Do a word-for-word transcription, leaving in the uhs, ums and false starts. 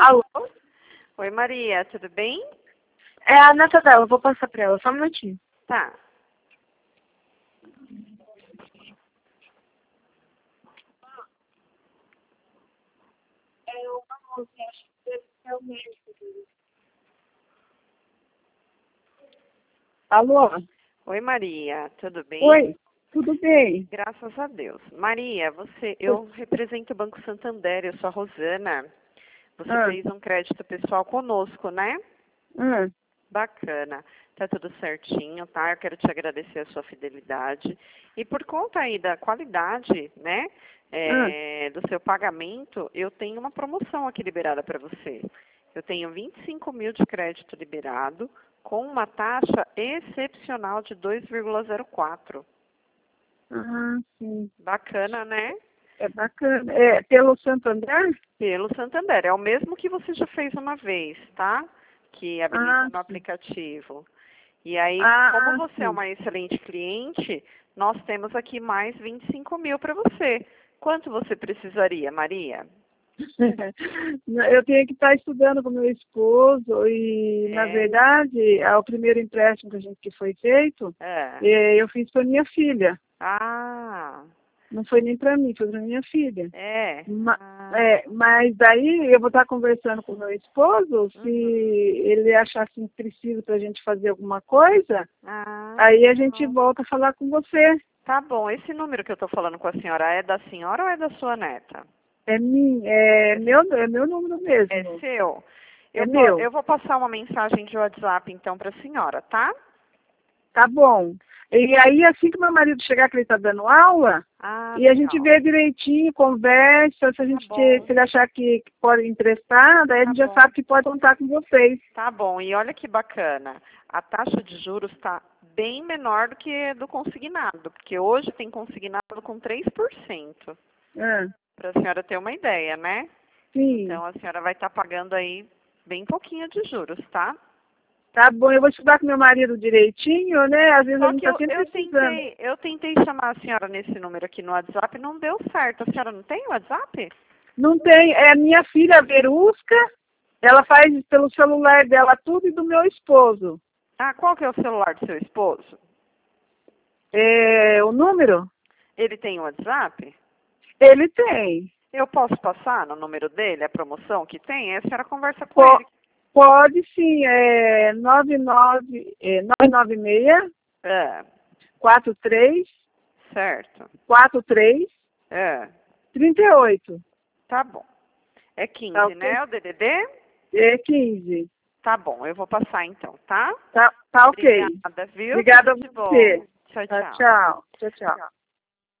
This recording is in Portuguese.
Alô? Oi, Maria, tudo bem? É a neta dela, eu vou passar pra ela, só um minutinho. Tá. É uma moça, acho que deve ser o médico dele. Alô? Oi, Maria, tudo bem? Oi, tudo bem? Graças a Deus. Maria, você, eu represento o Banco Santander, eu sou a Rosana. Você Ah, fez um crédito pessoal conosco, né? ah, Bacana. Tá tudo certinho, tá? Eu quero te agradecer a sua fidelidade. E por conta aí da qualidade, né, ah. é, do seu pagamento, eu tenho uma promoção aqui liberada para você. Eu tenho vinte e cinco mil de crédito liberado com uma taxa excepcional de dois vírgula zero quatro. Ah, sim. Bacana, né? É bacana. É pelo Santander? Pelo Santander. É o mesmo que você já fez uma vez, tá? Que habilita Ah, no sim. aplicativo. E aí, como Ah, você é sim. uma excelente cliente, nós temos aqui mais vinte e cinco mil para você. Quanto você precisaria, Maria? Eu tenho que estar estudando com meu esposo e, na É, verdade, é o primeiro empréstimo que a gente que foi feito, é. eh, eu fiz para minha filha. Ah, Não foi nem para mim, foi para minha filha. é. Ma- Ah, é, mas daí eu vou estar conversando com o meu esposo, se uhum. ele achar assim que precisa para a gente fazer alguma coisa, Ah, aí a gente legal. volta a falar com você. Tá bom. Esse número que eu estou falando com a senhora é da senhora ou é da sua neta? É, mim, é, É, meu, é meu número é mesmo, seu? é Eu, po- meu. eu vou passar uma mensagem de WhatsApp, então, para a senhora, tá? Tá bom. E aí, assim que meu marido chegar, que ele está dando aula, Ah, e a gente legal. vê direitinho, conversa, se a Tá gente se bom, ele achar que, que pode emprestar, daí a tá gente já bom. sabe que pode contar com vocês. Tá bom, e olha que bacana. A taxa de juros está bem menor do que do consignado, porque hoje tem consignado com três por cento, Ah, para a senhora ter uma ideia, né? sim. Então a senhora vai estar pagando aí bem pouquinho de juros, tá? Tá bom, eu vou estudar com meu marido direitinho, né? Às vezes a Só gente que está eu, sempre eu precisando. tentei, eu tentei chamar a senhora nesse número aqui no WhatsApp, não deu certo. A senhora não tem WhatsApp? Não tem, é minha filha Verusca, ela faz pelo celular dela tudo e do meu esposo. Ah, qual que é o celular do seu esposo? É, o número? Ele tem WhatsApp? Ele tem. Eu posso passar no número dele a promoção que tem? Aí a senhora conversa com Po- ele. pode sim, é nove nove, é nove nove seis, É, quatro três, certo. quatro três, É, trinta e oito. tá bom. É Tá quinze, ok? né, o D D D? É quinze. Tá bom, eu vou passar então, tá? Tá, tá ok. Obrigada, viu? Obrigada a Tudo de bom. você. Tchau, Tá, tchau. tchau. Tchau, tchau.